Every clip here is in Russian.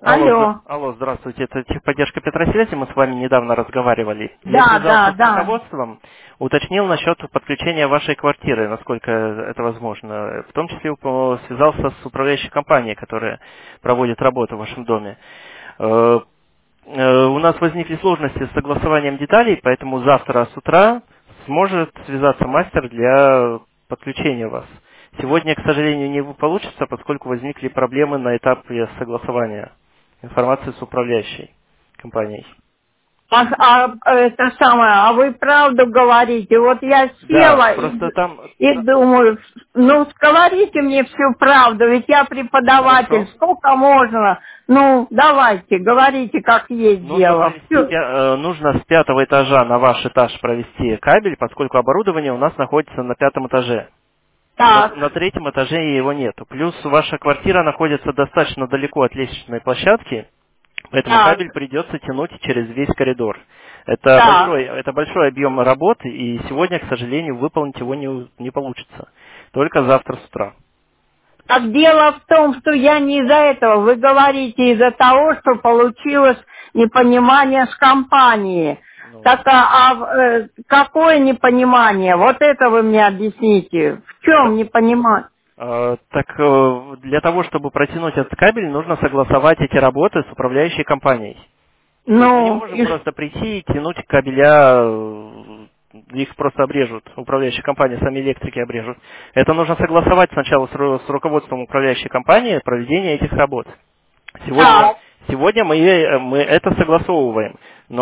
Алло. Алло, здравствуйте, это техподдержка Петросвязи, мы с вами недавно разговаривали. Я Да, связался да, с да. руководством, уточнил насчет подключения вашей квартиры, насколько это возможно. В том числе связался с управляющей компанией, которая проводит работу в вашем доме. У нас возникли сложности с согласованием деталей, поэтому завтра с утра сможет связаться мастер для подключения вас. Сегодня, к сожалению, не получится, поскольку возникли проблемы на этапе согласования информации с управляющей компанией. Это самое, а вы правду говорите? Вот я Да, села просто там... и думаю, ну говорите мне всю правду, ведь я преподаватель, Хорошо. сколько можно? Ну, давайте, говорите, как есть Нужно дело. провести, нужно с 5-го этажа на ваш этаж провести кабель, поскольку оборудование у нас находится на 5-м этаже. Так, На 3-м этаже его нету. Плюс ваша квартира находится достаточно далеко от лестничной площадки, поэтому так, кабель придется тянуть через весь коридор. так. Это большой объем работы, и сегодня, к сожалению, выполнить его не получится. Только завтра с утра. Так дело в том, что я не из-за этого. Вы говорите из-за того, что получилось непонимание с компанией. Ну, Так, какое непонимание? Вот это вы мне объясните. В чем непонимание? для того, чтобы протянуть этот кабель, нужно согласовать эти работы с управляющей компанией. То есть мы не Ну, можем просто прийти и тянуть кабеля, их просто обрежут, управляющая компания, сами электрики обрежут. Это нужно согласовать сначала с руководством управляющей компании проведение этих работ. Сегодня, так. сегодня мы это согласовываем,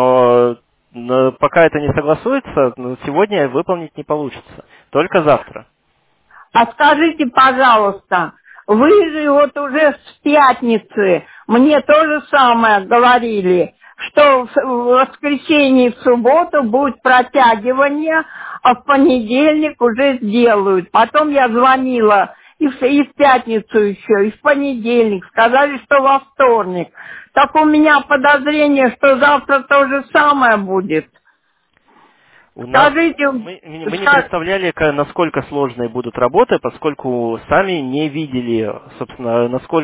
но пока это не согласуется, сегодня выполнить не получится, только завтра. А скажите, пожалуйста, вы же вот уже с пятницы мне то же самое говорили, что в воскресенье и в субботу будет протягивание, а в понедельник уже сделают. Потом я звонила и в пятницу еще, и в понедельник. Сказали, что во вторник. Так у меня подозрение, что завтра то же самое будет. У нас Скажите, мы не представляли, насколько сложные будут работы, поскольку сами не видели, собственно,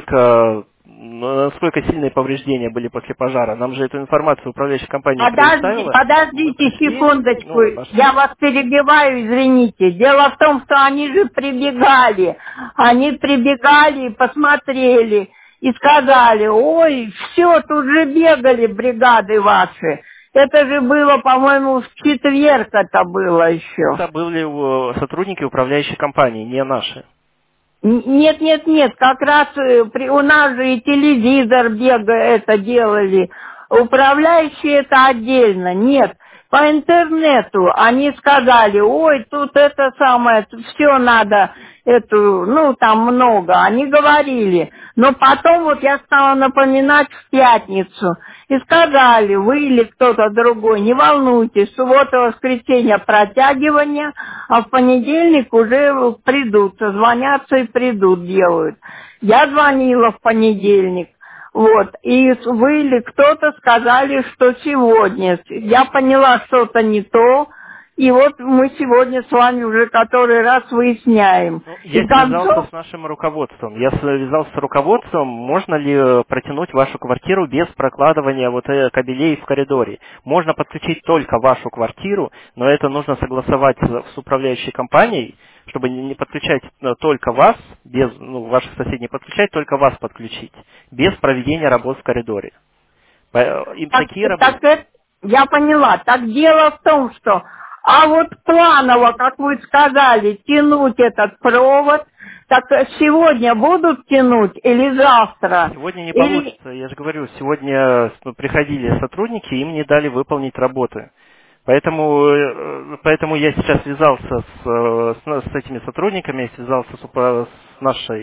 насколько сильные повреждения были после пожара. Нам же эту информацию управляющая компания предоставила. Мы Подождите пришли, секундочку, нашли. я вас перебиваю, извините. Дело в том, что они же прибегали. Они прибегали и посмотрели, и сказали, ой, все, тут же бегали бригады ваши. Это же было, по-моему, в четверг это было еще. Это были сотрудники управляющей компании, не наши. Нет, нет, нет, как раз у нас же и телевизор это делали. Управляющие это отдельно. Нет, по интернету они сказали, ой, тут это самое, все надо, ну там много. Они говорили. Но потом вот я стала напоминать в пятницу. И сказали, вы или кто-то другой, не волнуйтесь, суббота, воскресенье протягивание, а в понедельник уже придут, созвонятся и придут, делают. Я звонила в понедельник, вот, и вы или кто-то сказали, что сегодня. Я поняла, что-то не то, и вот мы сегодня с вами уже который раз выясняем. И Я к связался концу с нашим руководством. Я связался с руководством, можно ли протянуть вашу квартиру без прокладывания кабелей в коридоре. Можно подключить только вашу квартиру, но это нужно согласовать с управляющей компанией, чтобы не подключать только вас, без ваших соседей не подключать, только вас подключить, без проведения работ в коридоре. И Так, такие работы. я поняла. Так дело в том, что, а вот планово, как вы сказали, тянуть этот провод, так сегодня будут тянуть или завтра? Сегодня не Или... получится. Я же говорю, сегодня приходили сотрудники, им не дали выполнить работы. Поэтому я сейчас связался с этими сотрудниками, связался с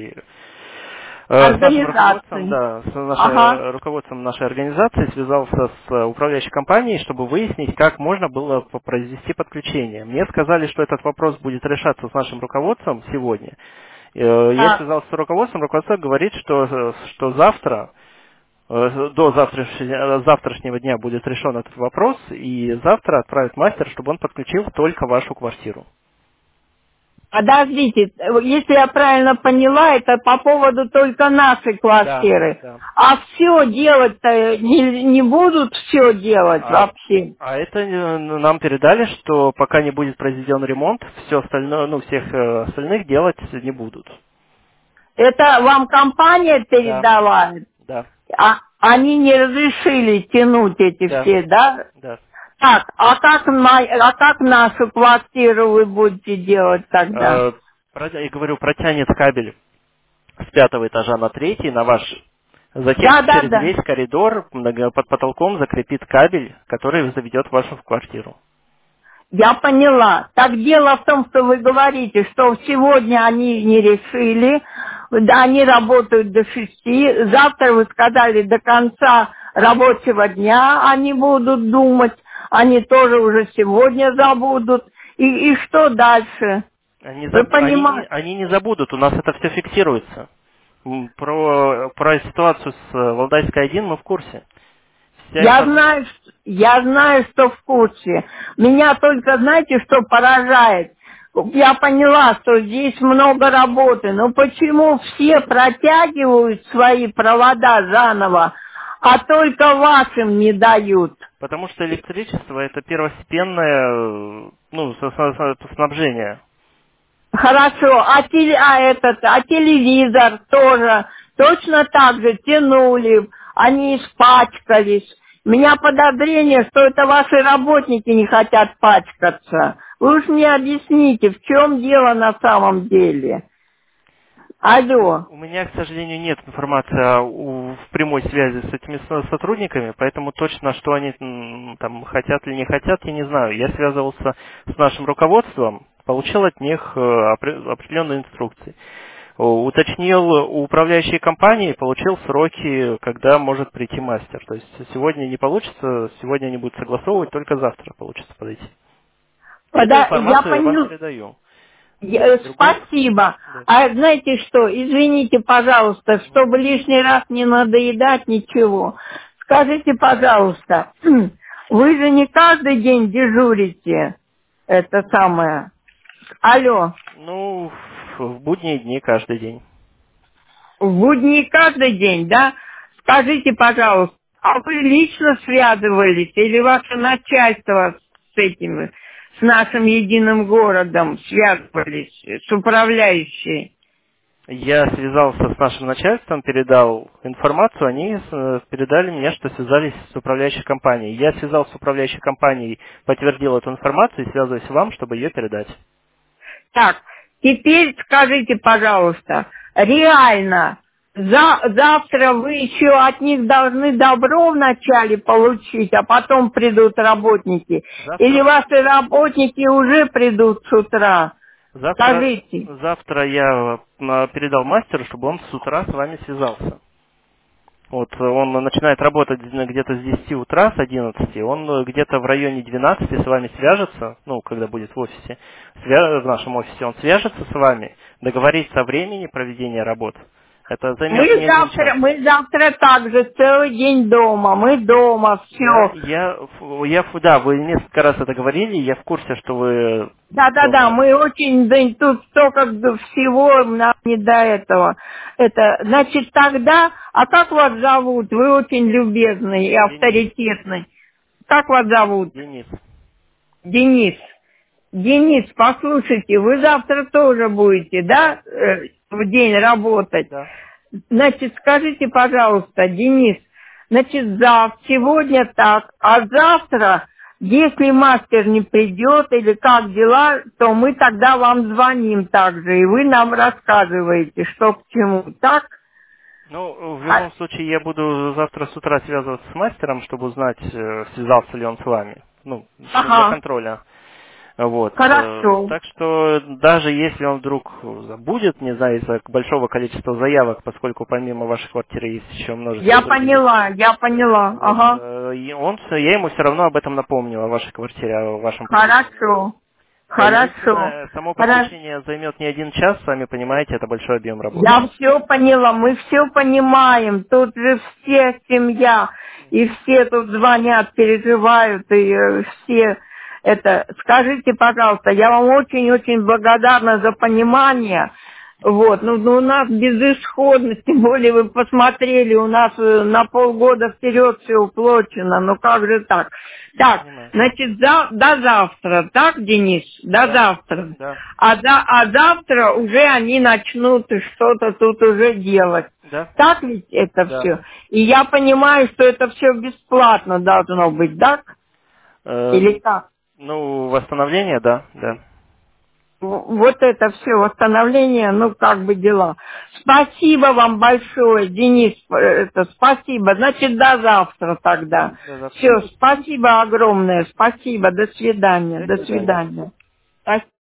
нашим руководством, Организации. да, с Ага. руководством нашей организации, связался с управляющей компанией, чтобы выяснить, как можно было произвести подключение. Мне сказали, что этот вопрос будет решаться с нашим руководством сегодня. Я Так. связался с руководством, руководство говорит, что завтра, до завтрашнего дня будет решен этот вопрос, и завтра отправит мастер, чтобы он подключил только вашу квартиру. Подождите, если я правильно поняла, это по поводу только нашей Да, квартиры. да. А все делать-то не будут все делать А, вообще. а это нам передали, что пока не будет произведен ремонт, все остальное, ну, всех остальных делать не будут. Это вам компания Да, передала? да, А они не разрешили тянуть эти да, все, да? да. Так, а как нашу квартиру вы будете делать тогда? Я говорю, протянет кабель с 5-го этажа на 3-й, на ваш. Затем Да, да, через да. весь коридор под потолком закрепит кабель, который заведет в вашу квартиру. Я поняла. Так дело в том, что вы говорите, что сегодня они не решили, да, они работают до 6, завтра вы сказали до конца рабочего дня они будут думать, они тоже уже сегодня забудут. И что дальше? Вы понимаете? Они не забудут, у нас это все фиксируется. Про ситуацию с Валдайской 1 мы в курсе. Вся информация. Я знаю, что в курсе. Меня только, знаете, что поражает? Я поняла, что здесь много работы, но почему все протягивают свои провода заново, а только вашим не дают? Потому что электричество это первостепенное, ну, снабжение. Хорошо, а телевизор тоже точно так же тянули, они испачкались. У меня подозрение, что это ваши работники не хотят пачкаться. Вы уж мне объясните, в чем дело на самом деле. Алло. У меня, к сожалению, нет информации в прямой связи с этими сотрудниками, поэтому точно, что они там хотят или не хотят, я не знаю. Я связывался с нашим руководством, получил от них определенные инструкции. Уточнил у управляющей компании, получил сроки, когда может прийти мастер. То есть сегодня не получится, сегодня они будут согласовывать, только завтра получится подойти. Эту Я информацию я вам поняла. передаю. Спасибо. Да. А знаете что, извините, пожалуйста, чтобы лишний раз не надоедать ничего. Скажите, пожалуйста, вы же не каждый день дежурите, это самое. Алло, Ну, в будние дни каждый день. в будни каждый день, да? Скажите, пожалуйста, а вы лично связывались или ваше начальство с этим, с нашим единым городом связывались, с управляющей? Я связался с нашим начальством, передал информацию, они передали мне, что связались с управляющей компанией. Я связался с управляющей компанией, подтвердил эту информацию и связываюсь с вам, чтобы ее передать. Так, теперь скажите, пожалуйста, реально, завтра вы еще от них должны добро вначале получить, а потом придут работники? Или ваши работники уже придут с утра? Скажите. Завтра я передал мастеру, чтобы он с утра с вами связался. Вот он начинает работать где-то с 10 утра, с 11, он где-то в районе 12 с вами свяжется, ну, когда будет в офисе, в нашем офисе, он свяжется с вами, договорится о времени проведения работ. Это займет не один час. Мы завтра также целый день дома, мы дома, все. Да, вы несколько раз это говорили, я в курсе, что вы Да, дома. мы очень, да, тут столько всего, нам не до этого. Значит, тогда, а как вас зовут? Вы очень любезный и авторитетный. Как вас зовут? Денис. Денис. Денис, послушайте, вы завтра тоже будете, да, в день работать? Да. Значит, скажите, пожалуйста, Денис, значит, сегодня так, а завтра, если мастер не придет или как дела, то мы тогда вам звоним также, и вы нам рассказываете, что к чему, так? Ну, в любом случае, я буду завтра с утра связываться с мастером, чтобы узнать, связался ли он с вами. Ну, для контроля. Вот. Хорошо. Так что даже если он вдруг забудет, не знаю, из-за большого количества заявок, поскольку помимо вашей квартиры есть еще множество. Я поняла. Вот, Ага. я ему все равно об этом напомнил, о вашей квартире, о вашем. Хорошо. Естественно, само подключение займет не один час, сами понимаете, это большой объем работы. Я все поняла, мы все понимаем, тут же все семья, и все тут звонят, переживают, и все Это, скажите, пожалуйста, я вам очень-очень благодарна за понимание. Вот, ну у нас безысходность, тем более вы посмотрели, у нас на полгода вперед все уплочено, ну как же так? Так, Понимаю. значит, до завтра, так, Денис? До Да. завтра. Да. А завтра уже они начнут что-то тут уже делать. Да. Так ведь это Да. все? И я понимаю, что это все бесплатно должно быть, так? Э, Или как? ну, восстановление, да, да. Вот это все восстановление, ну, как бы дела. Спасибо вам большое, Денис, это спасибо. Значит, до завтра тогда. До завтра. Все, спасибо огромное, спасибо, до свидания, До до свидания. свидания. Спасибо.